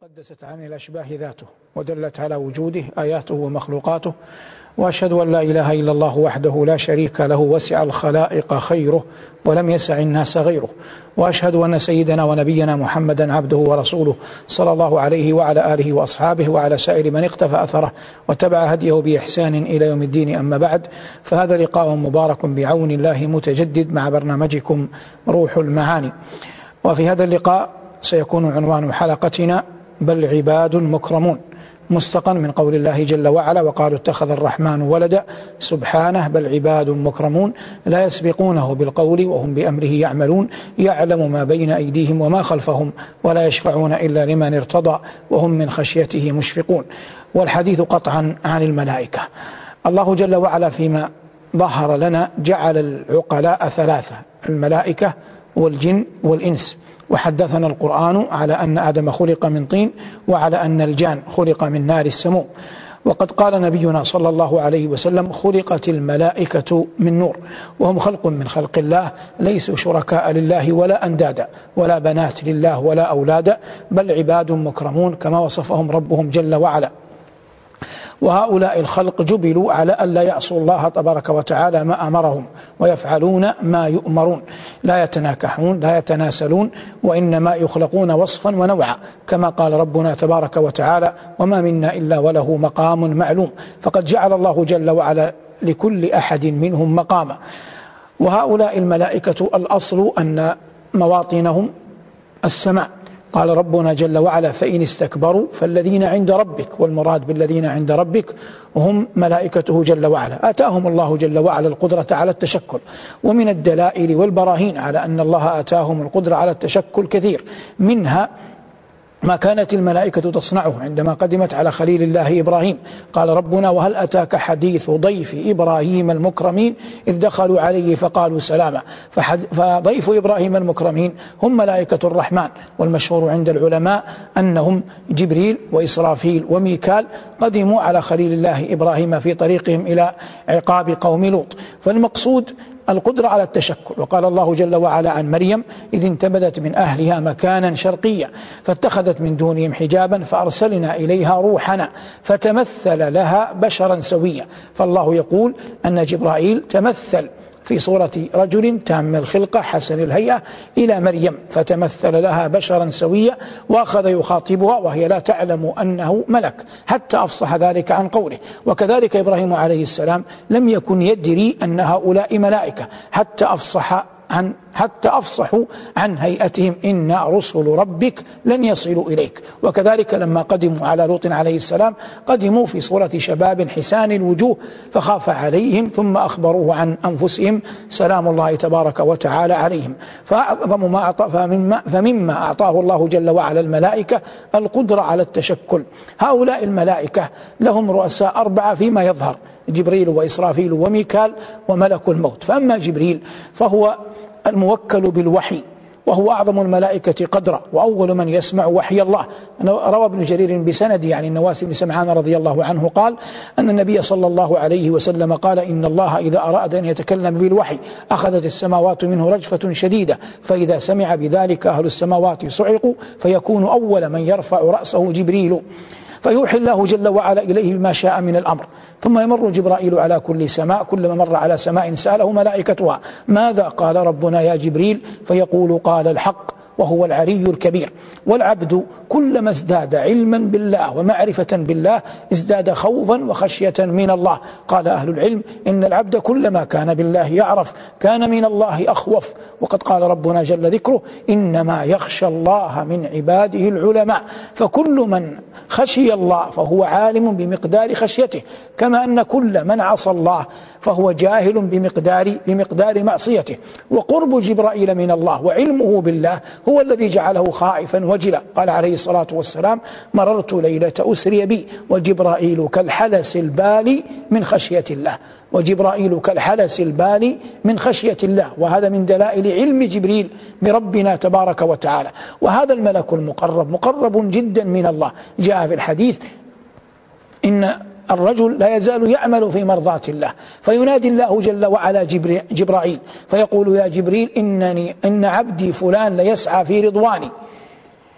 تقدست عن الأشباه ذاته ودلت على وجوده آياته ومخلوقاته، وأشهد أن لا إله إلا الله وحده لا شريك له وسع الخلائق خيره ولم يسع الناس غيره، وأشهد أن سيدنا ونبينا محمدا عبده ورسوله صلى الله عليه وعلى آله وأصحابه وعلى سائر من اقتفى أثره واتبع هديه بإحسان إلى يوم الدين. أما بعد، فهذا لقاء مبارك بعون الله متجدد مع برنامجكم روح المعاني. وفي هذا اللقاء سيكون عنوان حلقتنا بل عباد مكرمون، مستقى من قول الله جل وعلا: وقالوا اتخذ الرحمن ولدا سبحانه بل عباد مكرمون لا يسبقونه بالقول وهم بأمره يعملون يعلم ما بين أيديهم وما خلفهم ولا يشفعون إلا لمن ارتضى وهم من خشيته مشفقون. والحديث قطعا عن الملائكة. الله جل وعلا فيما ظهر لنا جعل العقلاء ثلاثة: الملائكة والجن والإنس. وحدثنا القرآن على أن آدم خلق من طين وعلى أن الجان خلق من نار السموم. وقد قال نبينا صلى الله عليه وسلم: خلقت الملائكة من نور، وهم خلق من خلق الله ليسوا شركاء لله ولا أندادا ولا بنات لله ولا أولادا بل عباد مكرمون كما وصفهم ربهم جل وعلا. وهؤلاء الخلق جبلوا على أن لا يعصوا الله تبارك وتعالى ما أمرهم ويفعلون ما يؤمرون، لا يتناكحون لا يتناسلون، وإنما يخلقون وصفا ونوعا كما قال ربنا تبارك وتعالى: وما منا إلا وله مقام معلوم. فقد جعل الله جل وعلا لكل أحد منهم مقاما. وهؤلاء الملائكة الأصل أن مواطنهم السماء. قال ربنا جل وعلا: فإن استكبروا فالذين عند ربك. والمراد بالذين عند ربك هم ملائكته جل وعلا. آتاهم الله جل وعلا القدرة على التشكل، ومن الدلائل والبراهين على أن الله آتاهم القدرة على التشكل كثير، منها ما كانت الملائكة تصنعه عندما قدمت على خليل الله إبراهيم. قال ربنا: وهل أتاك حديث ضيف إبراهيم المكرمين إذ دخلوا عليه فقالوا سلاما. فضيف إبراهيم المكرمين هم ملائكة الرحمن، والمشهور عند العلماء أنهم جبريل وإسرافيل وميكال قدموا على خليل الله إبراهيم في طريقهم إلى عقاب قوم لوط. فالمقصود القدرة على التشكل. وقال الله جل وعلا عن مريم: إذ انتبذت من أهلها مكانا شرقيا فاتخذت من دونهم حجابا فأرسلنا إليها روحنا فتمثل لها بشرا سويا. فالله يقول أن جبرائيل تمثل في صورة رجل تام الخلقة حسن الهيئة إلى مريم فتمثل لها بشرا سويا، وأخذ يخاطبها وهي لا تعلم أنه ملك حتى أفصح ذلك عن قوله. وكذلك إبراهيم عليه السلام لم يكن يدري أن هؤلاء ملائكة حتى أفصحوا عن هيئتهم: إن رسل ربك لن يصلوا إليك. وكذلك لما قدموا على لوط عليه السلام قدموا في صورة شباب حسان الوجوه فخاف عليهم ثم أخبروه عن أنفسهم سلام الله تبارك وتعالى عليهم. فأعظم ما فمما أعطاه الله جل وعلا الملائكة القدرة على التشكل. هؤلاء الملائكة لهم رؤساء 4 فيما يظهر: جبريل وإسرافيل وميكال وملك الموت. فأما جبريل فهو الموكل بالوحي، وهو أعظم الملائكة قدرا وأول من يسمع وحي الله. روى ابن جرير بسنده عن النواس بن سمعان رضي الله عنه قال أن النبي صلى الله عليه وسلم قال: إن الله إذا أراد أن يتكلم بالوحي أخذت السماوات منه رجفة شديدة، فإذا سمع بذلك أهل السماوات صعقوا، فيكون أول من يرفع رأسه جبريل، فيوحي الله جل وعلا إليه بما شاء من الأمر. ثم يمر جبرائيل على كل سماء، كلما مر على سماء سأله ملائكتها: ماذا قال ربنا يا جبريل؟ فيقول: قال الحق وهو العلي الكبير. والعبد كلما ازداد علما بالله ومعرفة بالله ازداد خوفا وخشية من الله. قال أهل العلم: إن العبد كلما كان بالله يعرف كان من الله أخوف. وقد قال ربنا جل ذكره: إنما يخشى الله من عباده العلماء. فكل من خشي الله فهو عالم بمقدار خشيته، كما أن كل من عصى الله فهو جاهل بمقدار معصيته. وقرب جبرائيل من الله وعلمه بالله هو الذي جعله خائفا وجلا. قال عليه الصلاة والسلام: مررت ليلة أسري بي وجبرائيل كالحلس البالي من خشية الله. وجبرائيل كالحلس البالي من خشية الله. وهذا من دلائل علم جبريل بربنا تبارك وتعالى. وهذا الملك المقرب مقرب جدا من الله. جاء في الحديث إن الرجل لا يزال يعمل في مرضاة الله، فينادي الله جل وعلا جبرائيل فيقول: يا جبريل إن عبدي فلان ليسعى في رضواني،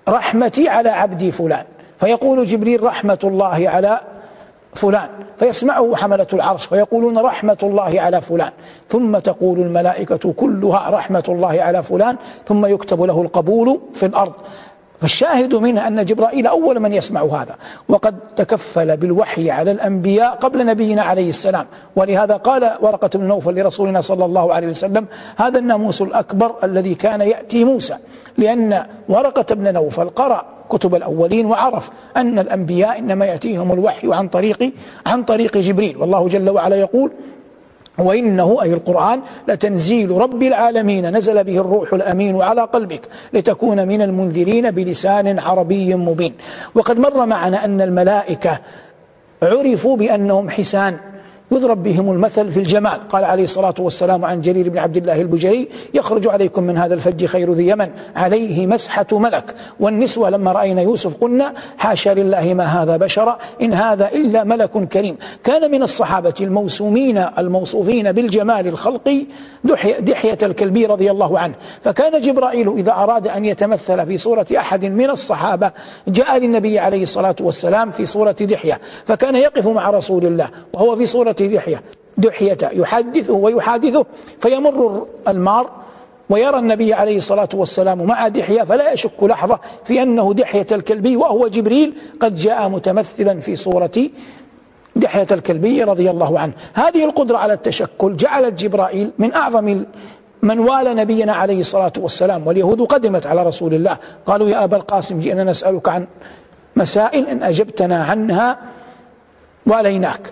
رحمتي على عبدي فلان، فيقول جبريل رحمة الله على فلان، فيسمعه حملة العرش فيقولون رحمة الله على فلان، ثم تقول الملائكة كلها رحمة الله على فلان، ثم يكتب له القبول في الأرض. فالشاهد منه أن جبرائيل أول من يسمع هذا، وقد تكفل بالوحي على الأنبياء قبل نبينا عليه السلام. ولهذا قال ورقة بن نوفل لرسولنا صلى الله عليه وسلم: هذا الناموس الأكبر الذي كان يأتي موسى، لأن ورقة بن نوفل قرأ كتب الأولين وعرف أن الأنبياء إنما يأتيهم الوحي عن طريق جبريل. والله جل وعلا يقول: وإنه أي القرآن لتنزيل رب العالمين نزل به الروح الأمين على قلبك لتكون من المنذرين بلسان عربي مبين. وقد مر معنا أن الملائكة عرفوا بأنهم حسان يضرب بهم المثل في الجمال. قال عليه الصلاة والسلام عن جرير بن عبد الله البجلي: يخرج عليكم من هذا الفج خير ذي يمن عليه مسحة ملك. والنسوة لما رأينا يوسف قلنا: حاشا لله ما هذا بشرا إن هذا إلا ملك كريم. كان من الصحابة الموصوفين بالجمال الخلقي دحية الكلبي رضي الله عنه، فكان جبرائيل إذا أراد أن يتمثل في صورة أحد من الصحابة جاء للنبي عليه الصلاة والسلام في صورة دحية، فكان يقف مع رسول الله وهو في صورة دحية يحدثه ويحادثه، فيمر المار ويرى النبي عليه الصلاة والسلام مع دحية، فلا يشك لحظة في أنه دحية الكلبي وهو جبريل قد جاء متمثلا في صورة دحية الكلبي رضي الله عنه. هذه القدرة على التشكل جعلت جبرائيل من أعظم من والى نبينا عليه الصلاة والسلام. واليهود قدمت على رسول الله قالوا: يا أبا القاسم جئنا نسألك عن مسائل إن أجبتنا عنها واليناك.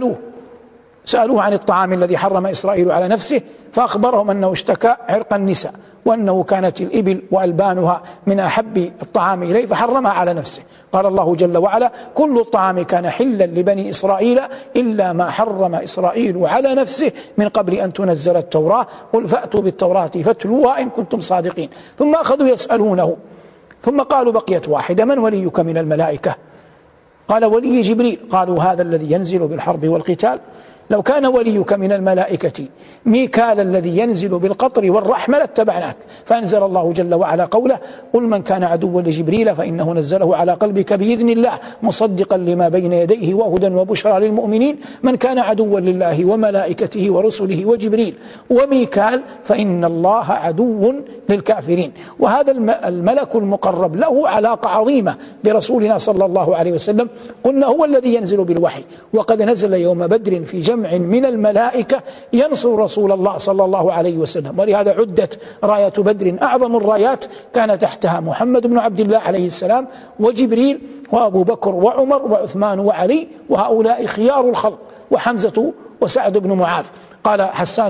سألوه عن الطعام الذي حرم إسرائيل على نفسه، فأخبرهم أنه اشتكى عرق النساء، وأنه كانت الإبل وألبانها من أحب الطعام إليه فحرمها على نفسه. قال الله جل وعلا: كل الطعام كان حلا لبني إسرائيل إلا ما حرم إسرائيل على نفسه من قبل أن تنزل التوراة، قل فأتوا بالتوراة فاتلوها إن كنتم صادقين. ثم أخذوا يسألونه، ثم قالوا: بقيت واحدة، من وليك من الملائكة؟ قال: ولي جبريل. قالوا: هذا الذي ينزل بالحرب والقتال؟ لو كان وليك من الملائكة ميكال الذي ينزل بالقطر والرحمة لاتبعناك. فأنزل الله جل وعلا قوله: قل من كان عدوا لجبريل فإنه نزله على قلبك بإذن الله مصدقا لما بين يديه وهدى وبشرى للمؤمنين. من كان عدوا لله وملائكته ورسله وجبريل وميكال فإن الله عدو للكافرين. وهذا الملك المقرب له علاقة عظيمة برسولنا صلى الله عليه وسلم. قلنا هو الذي ينزل بالوحي، وقد نزل يوم بدر في جمع من الملائكة ينصر رسول الله صلى الله عليه وسلم. ولهذا عدت راية بدر أعظم الرايات، كان تحتها محمد بن عبد الله عليه السلام وجبريل وأبو بكر وعمر وعثمان وعلي، وهؤلاء خيار الخلق، وحمزة وسعد بن معاذ. قال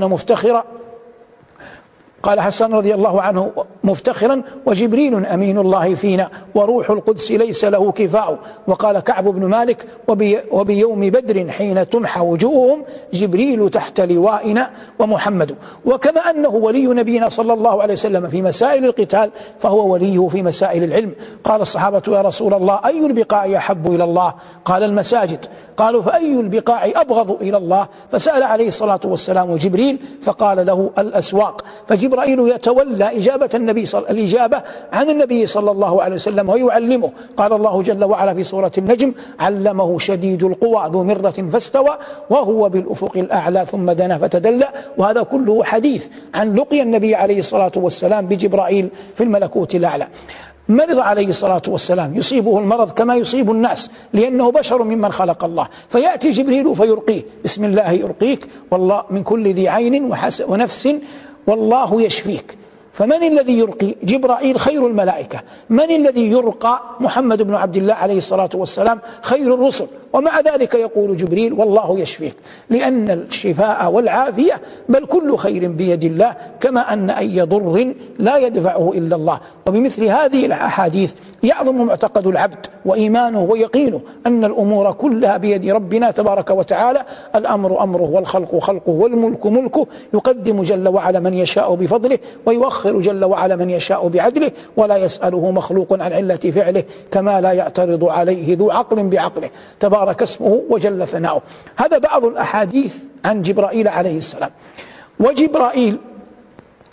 حسان رضي الله عنه مفتخرا: وجبريل أمين الله فينا وروح القدس ليس له كفاء. وقال كعب بن مالك: وبيوم بدر حين تمحى وجوههم جبريل تحت لوائنا ومحمد. وكما أنه ولي نبينا صلى الله عليه وسلم في مسائل القتال فهو وليه في مسائل العلم. قال الصحابة: يا رسول الله أي البقاع أحب إلى الله؟ قال: المساجد. قالوا: فأي البقاع أبغض إلى الله؟ فسأل عليه الصلاة والسلام جبريل فقال له: الأسواق. فجبرائيل يتولى الإجابة عن النبي صلى الله عليه وسلم ويعلمه. قال الله جل وعلا في سورة النجم: علمه شديد القوى ذو مرة فاستوى وهو بالأفق الأعلى ثم دنا فتدلى. وهذا كله حديث عن لقي النبي عليه الصلاة والسلام بجبرائيل في الملكوت الأعلى. مرض عليه الصلاة والسلام، يصيبه المرض كما يصيب الناس لأنه بشر ممن خلق الله، فيأتي جبريل فيرقيه: بسم الله يرقيك والله من كل ذي عين ونفس والله يشفيك. فمن الذي يرقي؟ جبرائيل خير الملائكة. من الذي يرقى؟ محمد بن عبد الله عليه الصلاة والسلام خير الرسل. ومع ذلك يقول جبريل: والله يشفيك، لأن الشفاء والعافية بل كل خير بيد الله، كما أن أي ضر لا يدفعه إلا الله. وبمثل هذه الأحاديث يعظم معتقد العبد وإيمانه ويقينه أن الأمور كلها بيد ربنا تبارك وتعالى. الأمر أمره والخلق خلقه والملك ملكه، يقدم جل وعلا من يشاء بفضله ويوخر جل وعلا من يشاء بعدله، ولا يسأله مخلوق عن علة فعله كما لا يعترض عليه ذو عقل بعقله، تبارك اسمه وجل ثناؤه. هذا بعض الأحاديث عن جبرائيل عليه السلام. وجبرائيل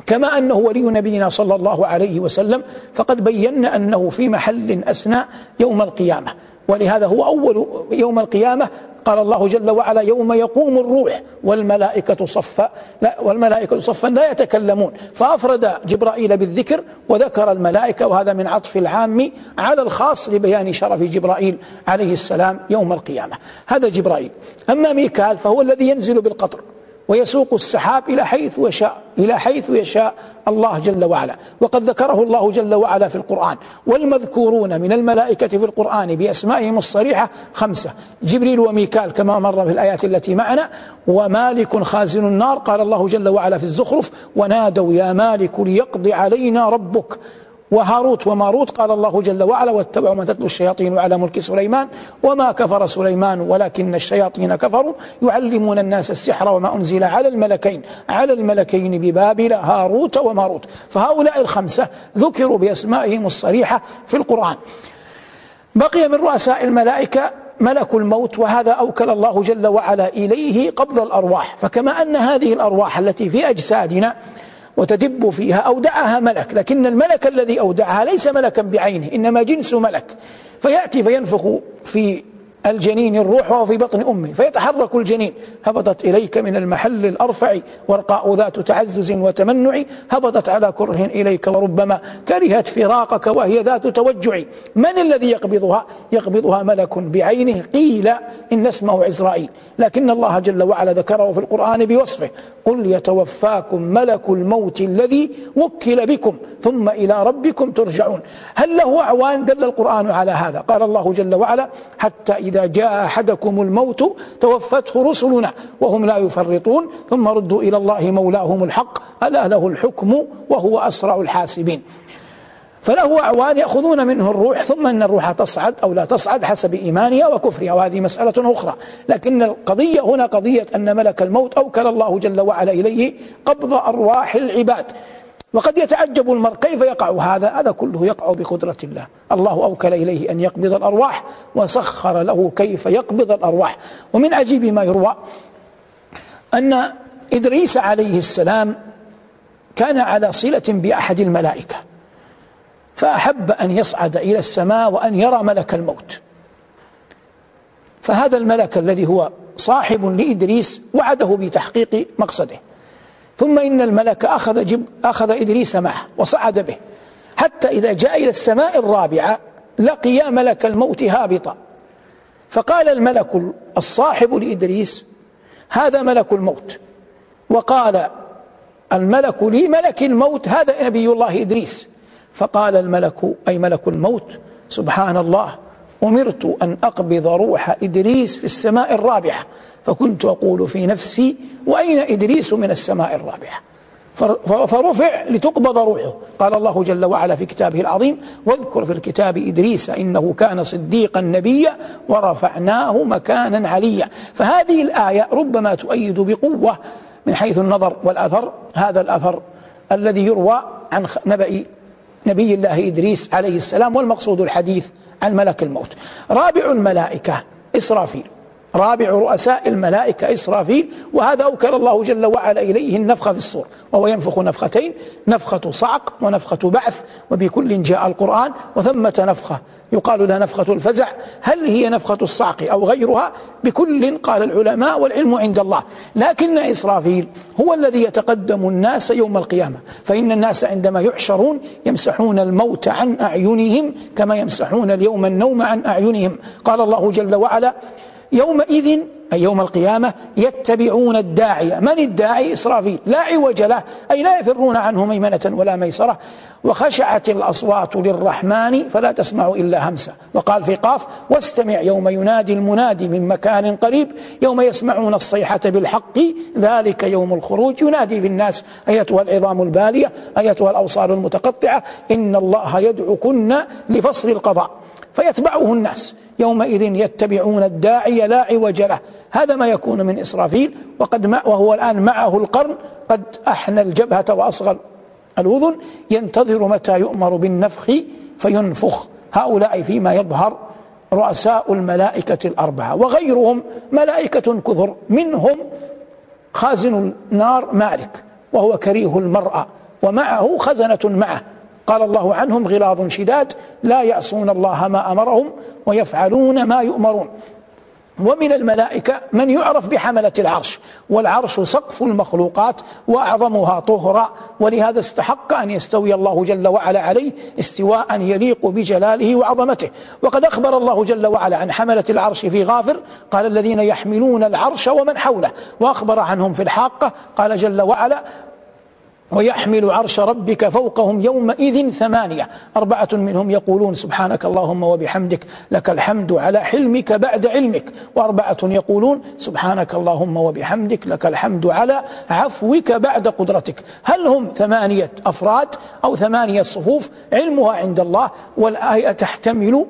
كما أنه ولي نبينا صلى الله عليه وسلم، فقد بينا أنه في محل أسنى يوم القيامة، ولهذا هو أول يوم القيامة. قال الله جل وعلا: يوم يقوم الروح والملائكة صفا، والملائكة صفا لا يتكلمون، فأفرد جبرائيل بالذكر وذكر الملائكة، وهذا من عطف العام على الخاص لبيان شرف جبرائيل عليه السلام يوم القيامة. هذا جبرائيل. أما ميكال فهو الذي ينزل بالقطر ويسوق السحاب إلى حيث يشاء الله جل وعلا، وقد ذكره الله جل وعلا في القرآن. والمذكورون من الملائكة في القرآن بأسمائهم الصريحة 5: جبريل وميكال كما مر في الآيات التي معنا، ومالك خازن النار، قال الله جل وعلا في الزخرف: ونادوا يا مالك ليقضي علينا ربك. وهاروت وماروت، قال الله جل وعلا: واتبعوا ما تتلو الشياطين على ملك سليمان وما كفر سليمان ولكن الشياطين كفروا يعلمون الناس السحر وما أنزل على الملكين ببابل هاروت وماروت. فهؤلاء 5 ذكروا بأسمائهم الصريحة في القرآن. بقي من رؤساء الملائكة ملك الموت، وهذا أوكل الله جل وعلا إليه قبض الأرواح. فكما أن هذه الأرواح التي في أجسادنا وتدب فيها أودعها ملك، لكن الملك الذي أودعها ليس ملكا بعينه، إنما جنس ملك، فيأتي فينفخ في الجنين الروح وهو في بطن أمه فيتحرك الجنين: هبطت إليك من المحل الأرفع ورقاء ذات تعزز وتمنع، هبطت على كره إليك وربما كرهت فراقك وهي ذات توجع. من الذي يقبضها؟ يقبضها ملك بعينه، قيل إن اسمه عزرائيل، لكن الله جل وعلا ذكره في القرآن بوصفه: قل يتوفاكم ملك الموت الذي وكل بكم ثم إلى ربكم ترجعون. هل له أعوان؟ دل القرآن على هذا. قال الله جل وعلا: حتى إذا جاء أحدكم الموت توفته رسلنا وهم لا يفرطون ثم ردوا إلى الله مولاهم الحق ألا له الحكم وهو أسرع الحاسبين. فله أعوان يأخذون منه الروح، ثم أن الروح تصعد أو لا تصعد حسب إيمانها وكفرها، وهذه مسألة أخرى. لكن القضية هنا قضية أن ملك الموت أوكل الله جل وعلا إليه قبض أرواح العباد. وقد يتعجب المرء كيف يقع هذا كله يقع بقدرة الله. الله أوكل إليه أن يقبض الأرواح وسخر له كيف يقبض الأرواح. ومن عجيب ما يروى أن إدريس عليه السلام كان على صلة بأحد الملائكة، فأحب أن يصعد إلى السماء وأن يرى ملك الموت. فهذا الملك الذي هو صاحب لإدريس وعده بتحقيق مقصده، ثم إن الملك أخذ إدريس معه وصعد به، حتى إذا جاء إلى السماء الرابعة لقي ملك الموت هابطا، فقال الملك الصاحب لإدريس: هذا ملك الموت. وقال الملك لملك الموت: هذا نبي الله إدريس. فقال الملك أي ملك الموت: سبحان الله، أمرت أن أقبض روح إدريس في السماء الرابعة، فكنت أقول في نفسي: وأين إدريس من السماء الرابعة؟ فرفع لتقبض روحه. قال الله جل وعلا في كتابه العظيم: واذكر في الكتاب إدريس إنه كان صديقا نبيا ورفعناه مكانا عليا. فهذه الآية ربما تؤيد بقوة من حيث النظر والأثر هذا الأثر الذي يروى عن نبي الله إدريس عليه السلام، والمقصود الحديث عن ملك الموت. رابع الملائكة إسرافيل، رابع رؤساء الملائكة إسرافيل، وهذا أوكل الله جل وعلا إليه النفخة في الصور، وهو ينفخ نفختين: نفخة صعق ونفخة بعث، وبكل جاء القرآن. وثمة نفخة يقال لها نفخة الفزع، هل هي نفخة الصعق أو غيرها؟ بكل قال العلماء والعلم عند الله. لكن إسرافيل هو الذي يتقدم الناس يوم القيامة، فإن الناس عندما يحشرون يمسحون الموت عن أعينهم كما يمسحون اليوم النوم عن أعينهم. قال الله جل وعلا: يومئذ أي يوم القيامة يتبعون الداعي. من الداعي؟ إسرافيل، لا عوج له، أي لا يفرون عنه ميمنة ولا ميسرة. وخشعت الأصوات للرحمن فلا تسمع إلا همسا. وقال في قاف: واستمع يوم ينادي المنادي من مكان قريب يوم يسمعون الصيحة بالحق ذلك يوم الخروج ينادي في الناس أيتها العظام البالية أيتها الأوصال المتقطعة إن الله يدعوكن لفصل القضاء. فيتبعه الناس يومئذ يتبعون الداعي لا عوج له. هذا ما يكون من إسرافيل، وهو الآن معه القرن قد أحنى الجبهة وأصغى الأذن، ينتظر متى يؤمر بالنفخ فينفخ. هؤلاء فيما يظهر رؤساء الملائكة الأربعة، وغيرهم ملائكة كثر، منهم خازن النار مالك وهو كريه المرأة ومعه خزنة معه. قال الله عنهم غلاظ شداد لا يعصون الله ما أمرهم ويفعلون ما يؤمرون. ومن الملائكة من يعرف بحملة العرش، والعرش سقف المخلوقات وأعظمها طهرا، ولهذا استحق أن يستوي الله جل وعلا عليه استواء يليق بجلاله وعظمته. وقد أخبر الله جل وعلا عن حملة العرش في غافر، قال الذين يحملون العرش ومن حوله، وأخبر عنهم في الحاقة قال جل وعلا ويحمل عرش ربك فوقهم يومئذ 8 4 منهم يقولون سبحانك اللهم وبحمدك لك الحمد على حلمك بعد علمك، و4 يقولون سبحانك اللهم وبحمدك لك الحمد على عفوك بعد قدرتك. هل هم 8 أفراد أو 8 صفوف؟ علمها عند الله، والآية تحتمل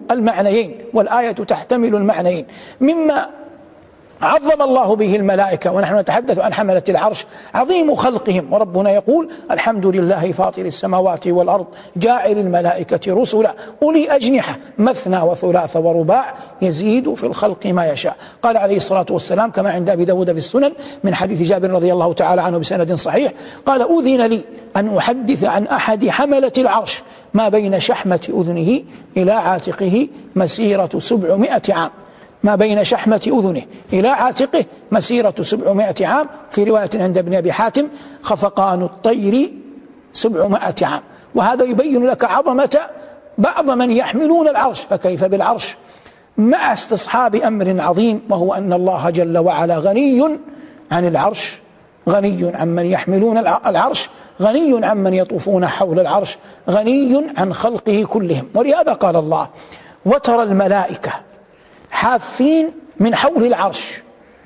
المعنيين. مما عظم الله به الملائكة ونحن نتحدث عن حملة العرش عظيم خلقهم، وربنا يقول الحمد لله فاطر السماوات والأرض جاعل الملائكة رسلا أولي أجنحة مثنى وثلاث ورباع يزيد في الخلق ما يشاء. قال عليه الصلاة والسلام كما عند أبي داود في السنن من حديث جابر رضي الله تعالى عنه بسند صحيح قال أذن لي أن أحدث عن أحد حملة العرش ما بين شحمة أذنه إلى عاتقه مسيرة 700 عام. ما بين شحمة أذنه إلى عاتقه مسيرة 700 عام، في رواية عند ابن أبي حاتم خفقان الطير 700 عام. وهذا يبين لك عظمة بعض من يحملون العرش، فكيف بالعرش مع استصحاب أمر عظيم، وهو أن الله جل وعلا غني عن العرش، غني عن من يحملون العرش، غني عن من يطوفون حول العرش، غني عن خلقه كلهم. ولهذا قال الله وترى الملائكة حافين من حول العرش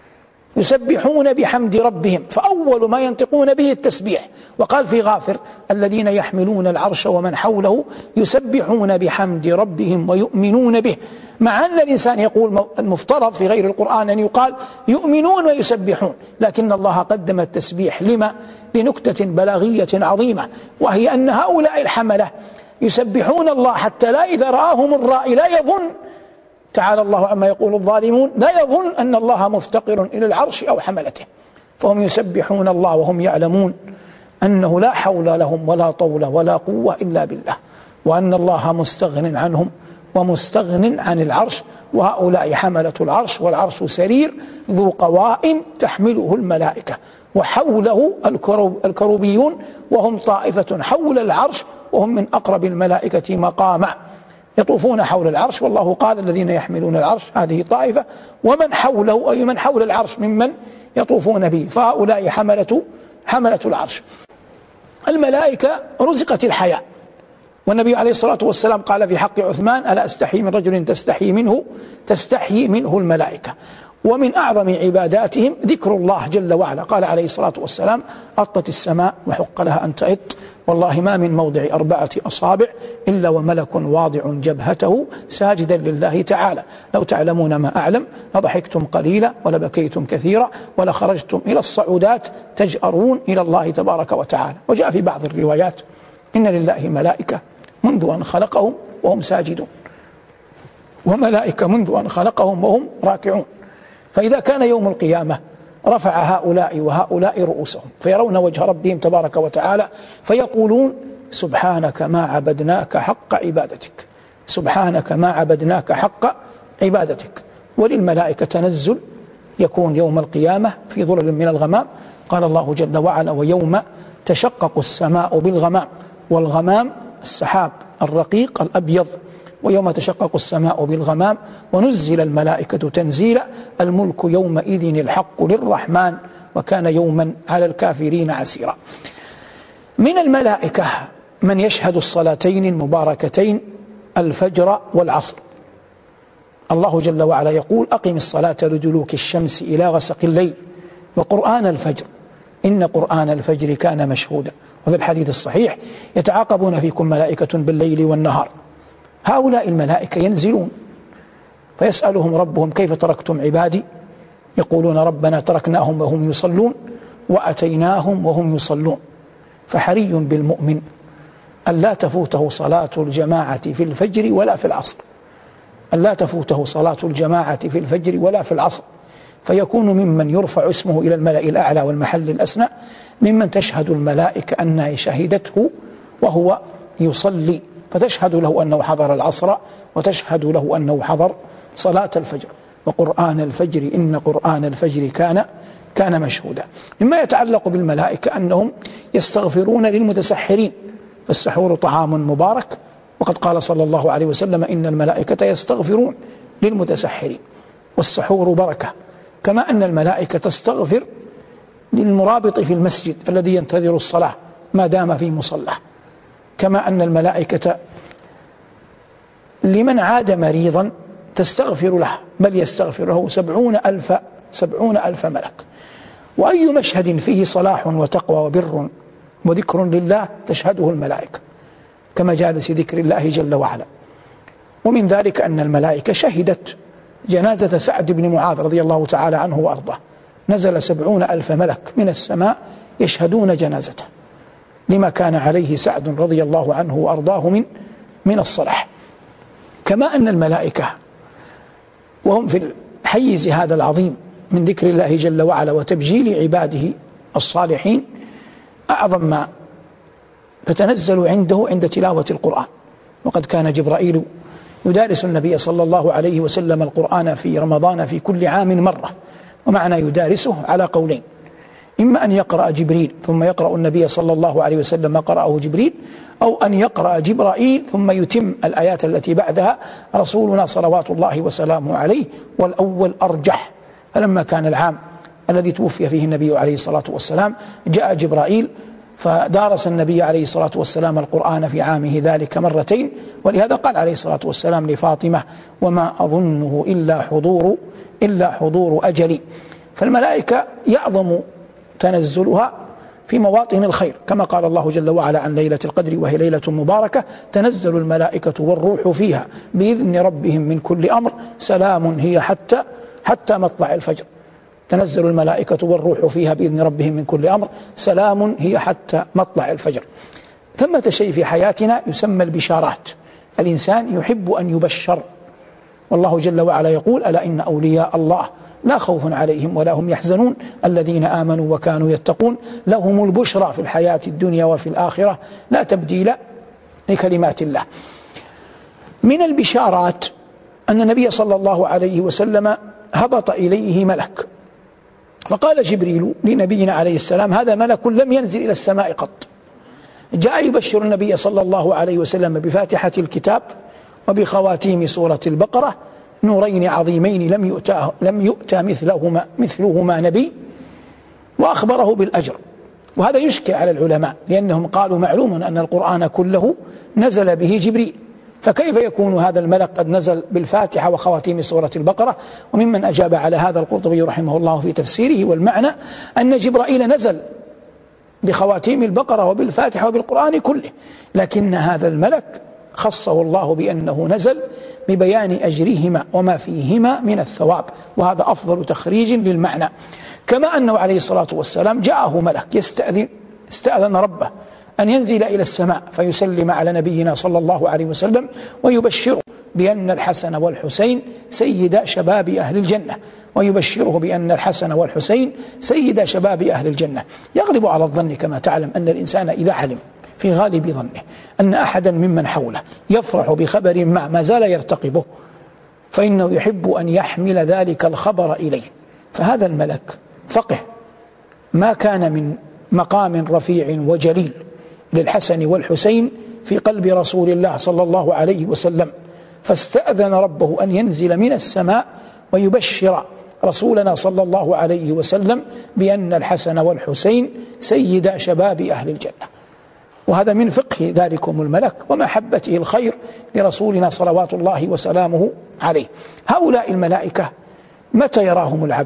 يسبحون بحمد ربهم، فأول ما ينطقون به التسبيح. وقال في غافر الذين يحملون العرش ومن حوله يسبحون بحمد ربهم ويؤمنون به، مع أن الإنسان يقول المفترض في غير القرآن أن يقال يؤمنون ويسبحون، لكن الله قدم التسبيح لما؟ لنكتة بلاغية عظيمة، وهي أن هؤلاء الحملة يسبحون الله حتى لا إذا رآهم الرائي لا يظن، تعالى الله عما يقول الظالمون، لا يظن أن الله مفتقر إلى العرش أو حملته، فهم يسبحون الله وهم يعلمون أنه لا حول لهم ولا طول ولا قوة إلا بالله، وأن الله مستغن عنهم ومستغن عن العرش. وهؤلاء حملة العرش، والعرش سرير ذو قوائم تحمله الملائكة، وحوله الكروبيون وهم طائفة حول العرش، وهم من أقرب الملائكة مقاما يطوفون حول العرش. والله قال الذين يحملون العرش هذه طائفة، ومن حوله أي من حول العرش ممن يطوفون به، فهؤلاء حملة العرش. الملائكة رزقت الحياة، والنبي عليه الصلاة والسلام قال في حق عثمان ألا أستحي من رجل تستحيي منه الملائكة. ومن أعظم عباداتهم ذكر الله جل وعلا، قال عليه الصلاة والسلام أطت السماء وحق لها أن تئط، والله ما من موضع 4 أصابع إلا وملك واضع جبهته ساجدا لله تعالى، لو تعلمون ما أعلم لضحكتم قليلا ولبكيتم كثيرا ولخرجتم إلى الصعودات تجأرون إلى الله تبارك وتعالى. وجاء في بعض الروايات إن لله ملائكة منذ أن خلقهم وهم ساجدون، وملائكة منذ أن خلقهم وهم راكعون. فإذا كان يوم القيامة رفع هؤلاء وهؤلاء رؤوسهم فيرون وجه ربهم تبارك وتعالى فيقولون سبحانك ما عبدناك حق عبادتك، سبحانك ما عبدناك حق عبادتك. وللملائكة تنزل يكون يوم القيامة في ظلل من الغمام، قال الله جل وعلا ويوم تشقق السماء بالغمام، والغمام السحاب الرقيق الأبيض، ويوم تشقق السماء بالغمام ونزل الملائكة تنزيلا، الملك يومئذ الحق للرحمن وكان يوما على الكافرين عسيرا. من الملائكة من يشهد الصلاتين المباركتين الفجر والعصر. الله جل وعلا يقول أقم الصلاة لدلوك الشمس إلى غسق الليل وقرآن الفجر إن قرآن الفجر كان مشهودا. وفي الحديث الصحيح يتعاقبون فيكم ملائكة بالليل والنهار. هؤلاء الملائكة ينزلون فيسألهم ربهم كيف تركتم عبادي؟ يقولون ربنا تركناهم وهم يصلون وأتيناهم وهم يصلون. فحري بالمؤمن أن لا تفوته صلاة الجماعة في الفجر ولا في العصر، أن لا تفوته صلاة الجماعة في الفجر ولا في العصر، فيكون ممن يرفع اسمه إلى الملأ الأعلى والمحل الأسنى، ممن تشهد الملائكة أنها شهدته وهو يصلي، فتشهد له أنه حضر العصر وتشهد له أنه حضر صلاة الفجر. وقرآن الفجر إن قرآن الفجر كان مشهودا. مما يتعلق بالملائكة أنهم يستغفرون للمتسحرين، فالسحور طعام مبارك، وقد قال صلى الله عليه وسلم إن الملائكة يستغفرون للمتسحرين، والسحور بركة. كما أن الملائكة تستغفر للمرابط في المسجد الذي ينتظر الصلاة ما دام في مصلاه، كما أن الملائكة لمن عاد مريضا تستغفر له، بل يستغفر له 70 ألف ملك. وأي مشهد فيه صلاح وتقوى وبر وذكر لله تشهده الملائكة كمجالس ذكر الله جل وعلا. ومن ذلك أن الملائكة شهدت جنازة سعد بن معاذ رضي الله تعالى عنه وأرضاه، نزل 70 ألف ملك من السماء يشهدون جنازته لما كان عليه سعد رضي الله عنه وأرضاه من الصلاح. كما أن الملائكة وهم في الحيز هذا العظيم من ذكر الله جل وعلا وتبجيل عباده الصالحين أعظم ما فتنزل عنده عند تلاوة القرآن. وقد كان جبرائيل يدارس النبي صلى الله عليه وسلم القرآن في رمضان في كل عام مرة. ومعنى يدارسه على قولين: إما أن يقرأ جبريل ثم يقرأ النبي صلى الله عليه وسلم ما قرأه جبريل، أو أن يقرأ جبرائيل ثم يتم الآيات التي بعدها رسولنا صلوات الله وسلامه عليه، والأول أرجح. فلما كان العام الذي توفي فيه النبي عليه الصلاة والسلام جاء جبرائيل فدارس النبي عليه الصلاة والسلام القرآن في عامه ذلك مرتين. ولهذا قال عليه الصلاة والسلام لفاطمة: وما أظنه إلا حضور أجلي. فالملائكة يعظم تنزلها في مواطن الخير، كما قال الله جل وعلا عن ليلة القدر وهي ليلة مباركة تنزل الملائكة والروح فيها بإذن ربهم من كل أمر سلام هي حتى مطلع الفجر. تنزل الملائكة والروح فيها بإذن ربهم من كل أمر سلام هي حتى مطلع الفجر. ثمة شيء في حياتنا يسمى البشارات. الإنسان يحب أن يبشر، والله جل وعلا يقول: ألا إن أولياء الله لا خوف عليهم ولا هم يحزنون الذين آمنوا وكانوا يتقون لهم البشرى في الحياة الدنيا وفي الآخرة لا تبديل لكلمات الله. من البشارات أن النبي صلى الله عليه وسلم هبط إليه ملك، فقال جبريل لنبينا عليه السلام: هذا ملك لم ينزل إلى السماء قط، جاء يبشر النبي صلى الله عليه وسلم بفاتحة الكتاب وبخواتيم سورة البقرة، نورين عظيمين لم يؤتى مثلهما نبي، وأخبره بالأجر. وهذا يشكل على العلماء، لأنهم قالوا معلوم أن القرآن كله نزل به جبريل، فكيف يكون هذا الملك قد نزل بالفاتحة وخواتيم سورة البقرة؟ وممن أجاب على هذا القرطبي رحمه الله في تفسيره، والمعنى أن جبرائيل نزل بخواتيم البقرة وبالفاتحة وبالقرآن كله، لكن هذا الملك خصه الله بأنه نزل ببيان أجرهما وما فيهما من الثواب، وهذا أفضل تخريج للمعنى. كما أنه عليه الصلاة والسلام جاءه ملك استأذن ربه أن ينزل إلى السماء فيسلم على نبينا صلى الله عليه وسلم ويبشره بأن الحسن والحسين سيدا شباب أهل الجنة، ويبشره بأن الحسن والحسين سيدا شباب أهل الجنة. يغلب على الظن كما تعلم أن الإنسان إذا علم في غالب ظنه أن أحدا ممن حوله يفرح بخبر ما زال يرتقبه، فإنه يحب أن يحمل ذلك الخبر إليه. فهذا الملك فقه ما كان من مقام رفيع وجليل للحسن والحسين في قلب رسول الله صلى الله عليه وسلم، فاستأذن ربه أن ينزل من السماء ويبشر رسولنا صلى الله عليه وسلم بأن الحسن والحسين سيدا شباب أهل الجنة. وهذا من فقه ذلكم الملك ومحبته الخير لرسولنا صلوات الله وسلامه عليه. هؤلاء الملائكة متى يراهم العبد؟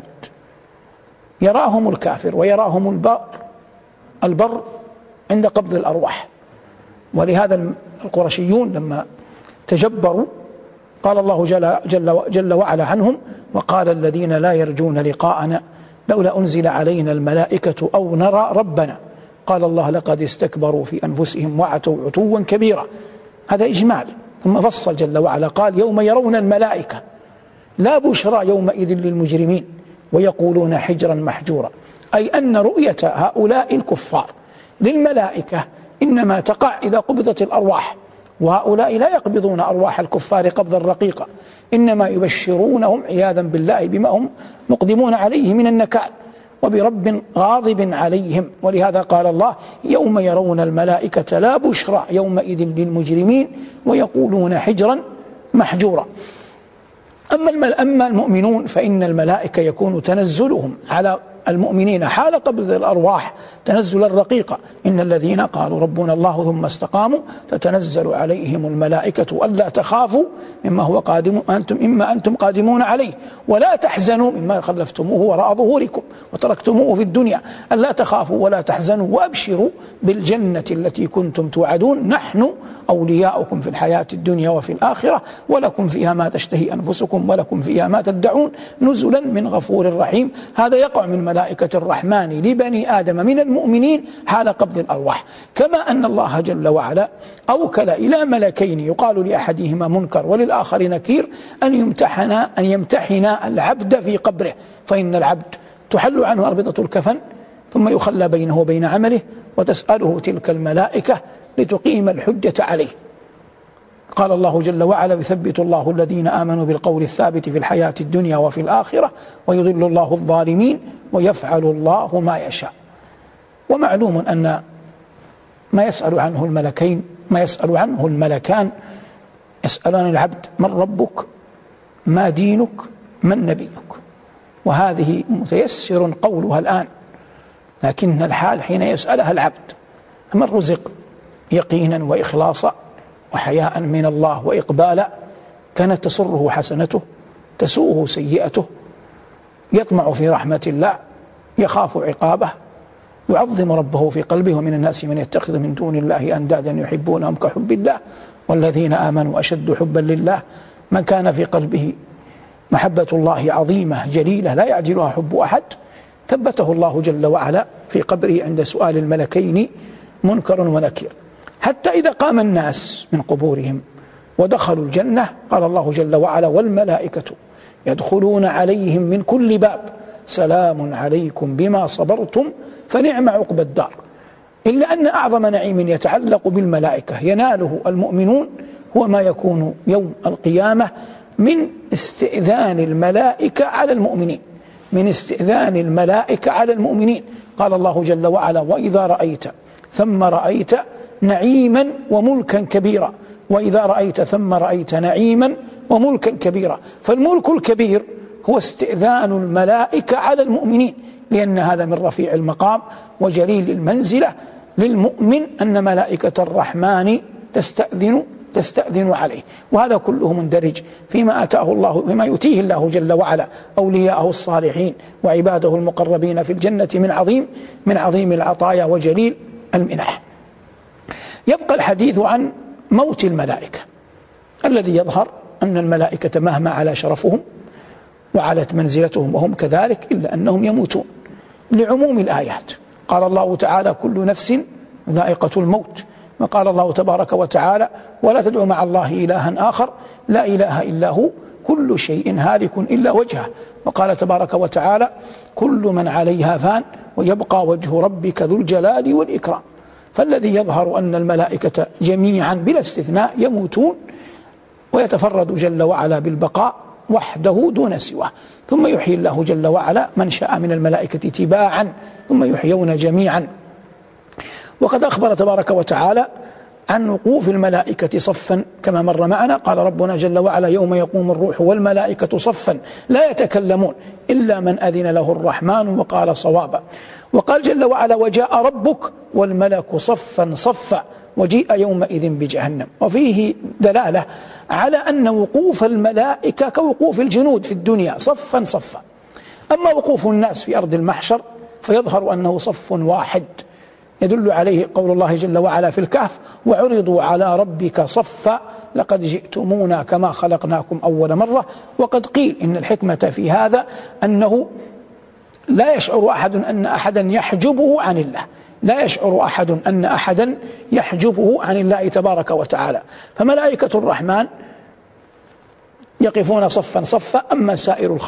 يراهم الكافر ويراهم البر عند قبض الأرواح. ولهذا القرشيون لما تجبروا قال الله جل وعلا عنهم: وقال الذين لا يرجون لقاءنا لولا أنزل علينا الملائكة أو نرى ربنا قال الله لقد استكبروا في أنفسهم وعتوا عتوا كبيرا. هذا إجمال. ثم فصل جل وعلا قال: يوم يرون الملائكة لا بشرى يومئذ للمجرمين ويقولون حجرا محجورا، أي أن رؤية هؤلاء الكفار للملائكة إنما تقع إذا قبضت الأرواح، وهؤلاء لا يقبضون أرواح الكفار قبضا رقيقا، إنما يبشرونهم عياذا بالله بما هم مقدمون عليه من النكال وبرب غاضب عليهم. ولهذا قال الله: يوم يرون الملائكة لا بشرى يومئذ للمجرمين ويقولون حجرا محجورا. أما المؤمنون فإن الملائكة يكون تنزلهم على المؤمنين حال قبض الأرواح تنزلا رقيقا: إن الذين قالوا ربنا الله ثم استقاموا تتنزل عليهم الملائكة ألا تخافوا مما هو قادم أنتم قادمون عليه ولا تحزنوا مما خلفتموه وراء ظهوركم وتركتموه في الدنيا، ألا تخافوا ولا تحزنوا وأبشروا بالجنة التي كنتم توعدون، نحن أولياؤكم في الحياة الدنيا وفي الآخرة ولكم فيها ما تشتهي أنفسكم ولكم فيها ما تدعون نزلا من غفور رحيم. هذا يقع من ملائكة الرحمن لبني آدم من المؤمنين حال قبض الأرواح. كما أن الله جل وعلا أوكل إلى ملكين يقال لأحدهما منكر وللآخر نكير أن يمتحنا العبد في قبره، فإن العبد تحل عنه أربطة الكفن ثم يخلى بينه وبين عمله وتسأله تلك الملائكة لتقيم الحجة عليه. قال الله جل وعلا: يثبت الله الذين آمنوا بالقول الثابت في الحياة الدنيا وفي الآخرة ويضل الله الظالمين ويفعل الله ما يشاء. ومعلوم أن ما يسأل عنه الملكان يسألان العبد: من ربك؟ ما دينك؟ من نبيك؟ وهذه متيسر قولها الآن، لكن الحال حين يسألها العبد من رزق يقينا وإخلاصا وحياء من الله وإقبالا كانت تسره حسنته تسوءه سيئته، يطمع في رحمة الله يخاف عقابه، يعظم ربه في قلبه. ومن الناس من يتخذ من دون الله أندادا يحبونهم كحب الله والذين آمنوا أشد حبا لله. من كان في قلبه محبة الله عظيمة جليلة لا يعجلها حب أحد ثبته الله جل وعلا في قبره عند سؤال الملكين منكر ونكير. حتى إذا قام الناس من قبورهم ودخلوا الجنة قال الله جل وعلا: والملائكة يدخلون عليهم من كل باب سلام عليكم بما صبرتم فنعم عقبى الدار. إلا أن أعظم نعيم يتعلق بالملائكة يناله المؤمنون هو ما يكون يوم القيامة من استئذان الملائكة على المؤمنين قال الله جل وعلا: وإذا رأيت ثم رأيت نعيما وملكا كبيرا. وإذا رأيت ثم رأيت نعيما وملكا كبيرا. فالملك الكبير هو استئذان الملائكة على المؤمنين، لأن هذا من رفيع المقام وجليل المنزلة للمؤمن أن ملائكة الرحمن تستأذن عليه. وهذا كله مندرج فيما يؤتيه الله جل وعلا أولياءه الصالحين وعباده المقربين في الجنة من عظيم العطايا وجليل المنح. يبقى الحديث عن موت الملائكة، الذي يظهر أن الملائكة مهما على شرفهم وعلت منزلتهم وهم كذلك إلا أنهم يموتون لعموم الآيات. قال الله تعالى: كل نفس ذائقة الموت. وقال الله تبارك وتعالى: ولا تدعوا مع الله إلها آخر لا إله إلا هو كل شيء هالك إلا وجهه. وقال تبارك وتعالى: كل من عليها فان ويبقى وجه ربك ذو الجلال والإكرام. فالذي يظهر أن الملائكة جميعا بلا استثناء يموتون، ويتفرد جل وعلا بالبقاء وحده دون سواه، ثم يحيي الله جل وعلا من شاء من الملائكة تباعا ثم يحيون جميعا. وقد أخبر تبارك وتعالى عن وقوف الملائكة صفا كما مر معنا. قال ربنا جل وعلا: يوم يقوم الروح والملائكة صفا لا يتكلمون إلا من أذن له الرحمن وقال صوابا. وقال جل وعلا: وجاء ربك والملك صفا صفا وجيء يومئذ بجهنم. وفيه دلالة على أن وقوف الملائكة كوقوف الجنود في الدنيا صفا صفا. أما وقوف الناس في أرض المحشر فيظهر أنه صف واحد، يدل عليه قول الله جل وعلا في الكهف: وعرضوا على ربك صفا لقد جئتمونا كما خلقناكم أول مرة. وقد قيل إن الحكمة في هذا أنه لا يشعر أحد أن أحدا يحجبه عن الله، لا يشعر أحد أن أحدا يحجبه عن الله تبارك وتعالى. فملائكة الرحمن يقفون صفا صفا، أما سائر الخلق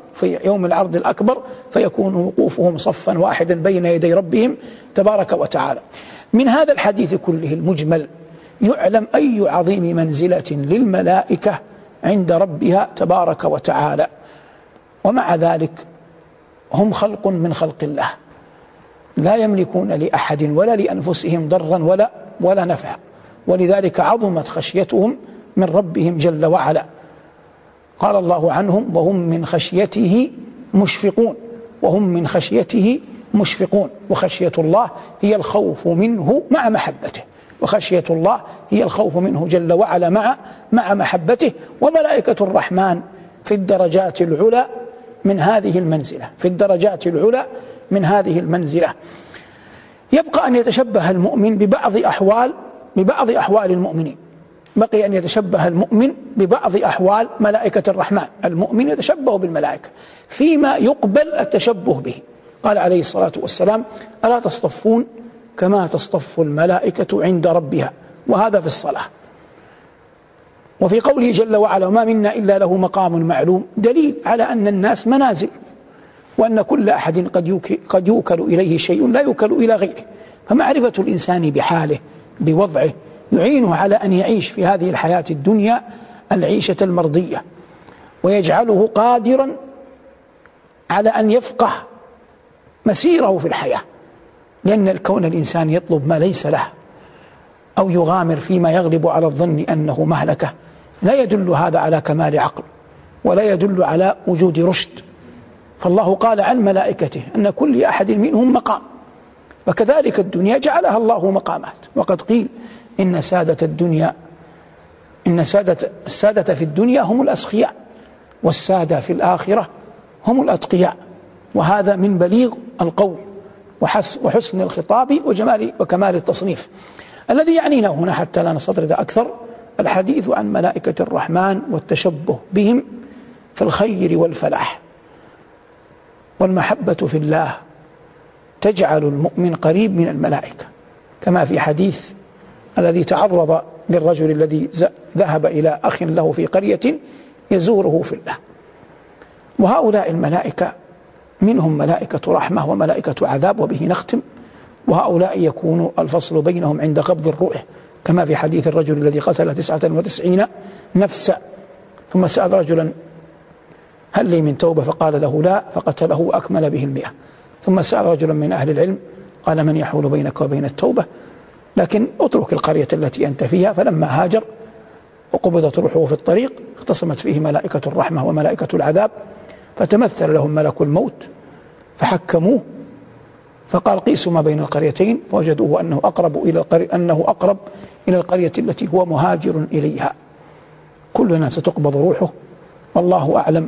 في يوم العرض الأكبر، فيكون وقوفهم صفا واحدا بين يدي ربهم تبارك وتعالى. من هذا الحديث كله المجمل يعلم أي عظيم منزلة للملائكة عند ربها تبارك وتعالى، ومع ذلك هم خلق من خلق الله، لا يملكون لأحد ولا لأنفسهم ضرا ولا نفعا، ولذلك عظمت خشيتهم من ربهم جل وعلا. قال الله عنهم: وهم من خشيته مشفقون، وهم من خشيته مشفقون. وخشية الله هي الخوف منه مع محبته، وخشية الله هي الخوف منه جل وعلا مع محبته. وملائكة الرحمن في الدرجات العلى من هذه المنزلة، في الدرجات العلى من هذه المنزلة. يبقى أن يتشبه المؤمن ببعض أحوال المؤمنين، بقي أن يتشبه المؤمن ببعض أحوال ملائكة الرحمن. المؤمن يتشبه بالملائكة فيما يقبل التشبه به. قال عليه الصلاة والسلام: ألا تصطفون كما تصطف الملائكة عند ربها، وهذا في الصلاة. وفي قوله جل وعلا: وما منا إلا له مقام معلوم، دليل على أن الناس منازل، وأن كل أحد قد يوكل إليه شيء لا يوكل إلى غيره. فمعرفة الإنسان بحاله بوضعه يعينه على أن يعيش في هذه الحياة الدنيا العيشة المرضية، ويجعله قادرا على أن يفقه مسيره في الحياة. لأن الكون الإنسان يطلب ما ليس له أو يغامر فيما يغلب على الظن أنه مهلكة، لا يدل هذا على كمال عقل ولا يدل على وجود رشد. فالله قال عن ملائكته أن كل أحد منهم مقام، وكذلك الدنيا جعلها الله مقامات. وقد قيل إن السادة في الدنيا هم الأسخياء، والسادة في الآخرة هم الأتقياء. وهذا من بليغ القول وحسن الخطاب وكمال التصنيف. الذي يعنينا هنا حتى لا نستطرد أكثر الحديث عن ملائكة الرحمن والتشبه بهم في الخير والفلاح. والمحبة في الله تجعل المؤمن قريب من الملائكة، كما في حديث الذي تعرض للرجل الذي ذهب إلى أخ له في قرية يزوره في الله. وهؤلاء الملائكة منهم ملائكة رحمة وملائكة عذاب، وبه نختم. وهؤلاء يكون الفصل بينهم عند قبض الروح، كما في حديث الرجل الذي قتل 99 نفسا، ثم سأل رجلا: هل لي من توبة؟ فقال له: لا، فقتله وأكمل به 100. ثم سأل رجلا من أهل العلم قال: من يحول بينك وبين التوبة؟ لكن اترك القرية التي أنت فيها. فلما هاجر وقبضت روحه في الطريق اختصمت فيه ملائكة الرحمة وملائكة العذاب، فتمثل لهم ملك الموت فحكموه، فقال: قيسوا ما بين القريتين، فوجدوه أنه أقرب إلى القرية التي هو مهاجر إليها. كلنا ستقبض روحه، والله أعلم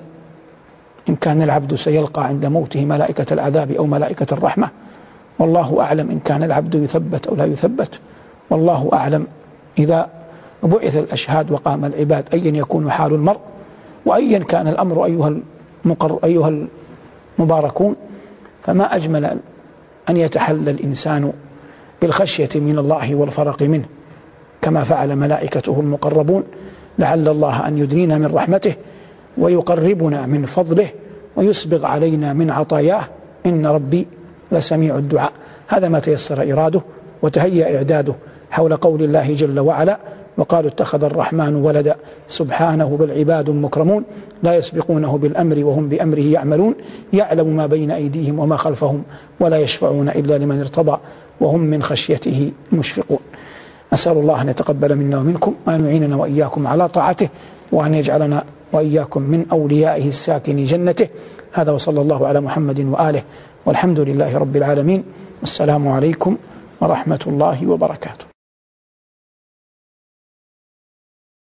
إن كان العبد سيلقى عند موته ملائكة العذاب أو ملائكة الرحمة، والله أعلم إن كان العبد يثبت أو لا يثبت، والله أعلم إذا بعث الأشهاد وقام العباد أيا يكون حال المرء، وأيا كان الأمر أيها المباركون. فما أجمل أن يتحلى الإنسان بالخشية من الله والفرق منه كما فعل ملائكته المقربون، لعل الله أن يدنينا من رحمته ويقربنا من فضله ويسبغ علينا من عطاياه، إن ربي لسميع الدعاء. هذا ما تيسر إراده وتهيأ إعداده حول قول الله جل وعلا: وقالوا اتخذ الرحمن ولدا سبحانه بل عباد مكرمون لا يسبقونه بالأمر وهم بأمره يعملون يعلم ما بين أيديهم وما خلفهم ولا يشفعون إلا لمن ارتضى وهم من خشيته مشفقون. أسأل الله أن يتقبل منا ومنكم وأن يعيننا وإياكم على طاعته، وأن يجعلنا وإياكم من أوليائه الساكن جنته. هذا وصلى الله على محمد وآله، والحمد لله رب العالمين، والسلام عليكم ورحمة الله وبركاته.